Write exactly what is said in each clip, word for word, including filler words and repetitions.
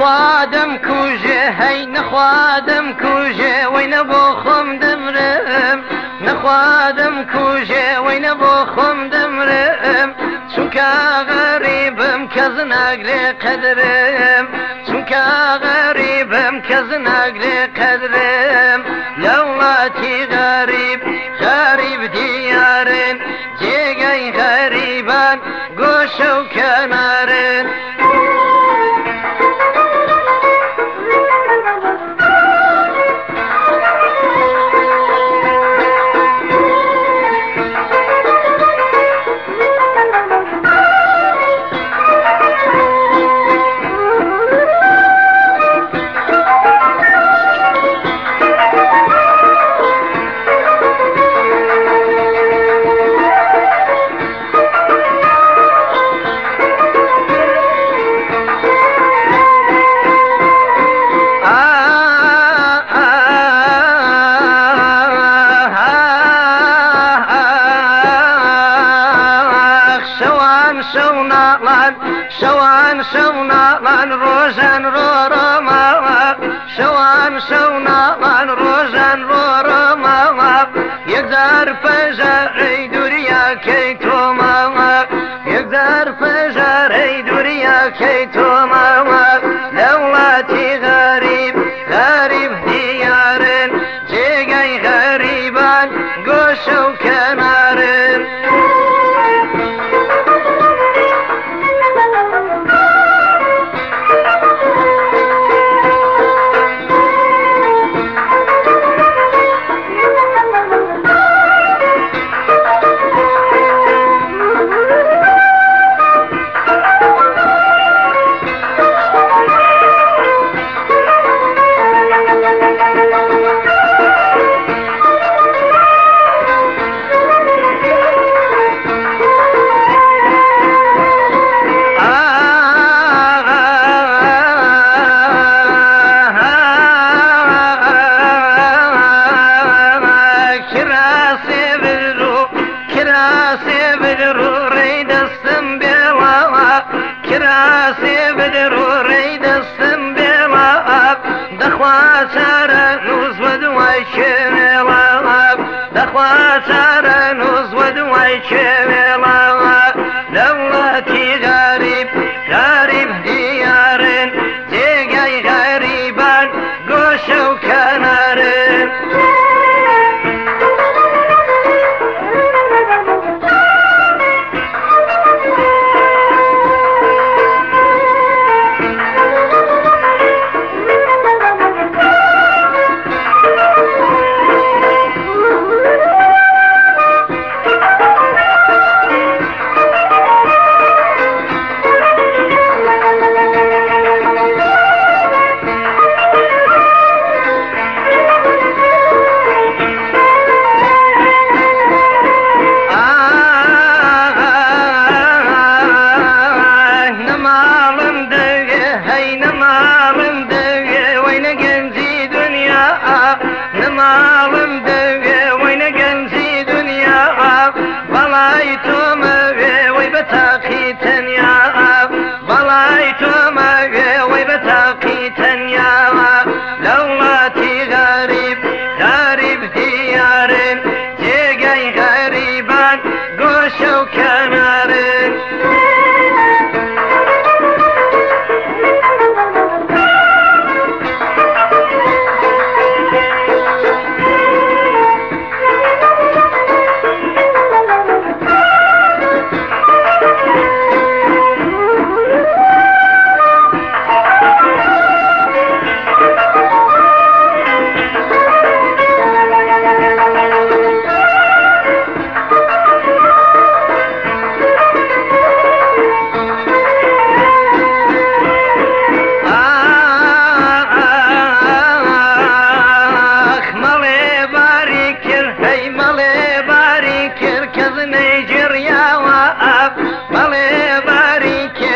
نخوادم کوژێ هەی نخوادم کوژێ وەینە بۆ خۆم دەمرم نخوادم کوژێ وەینە بۆ خۆم دەمرم چونکە غەریبم کەس ناگرێ قەدرم چونکە غەریبم کەس ناگرێ قەدرم لە وڵاتی غەریب غەریب دیارن جێگەی غەریبان گۆشە و کەنارن شەوان شەو ناڵان ڕۆژان ڕۆڕۆماوە شەوان شەو ناڵان ڕۆژان ڕۆڕۆماوە یەکجار پەژارەی دووریاکەی تۆماوە یەکجار پەژارەی دووریاکەی تۆماوە لە وڵاتی غەریب غەریب دیارن جێگەی غەریبان گۆشە و کەنارن دەوڵەتی غەریب غەریب دیارن جێگەی غەریبان گۆشە و کەنارن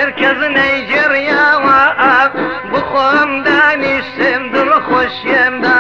Neyjerya wa ab bu xom danişim dil xoşyem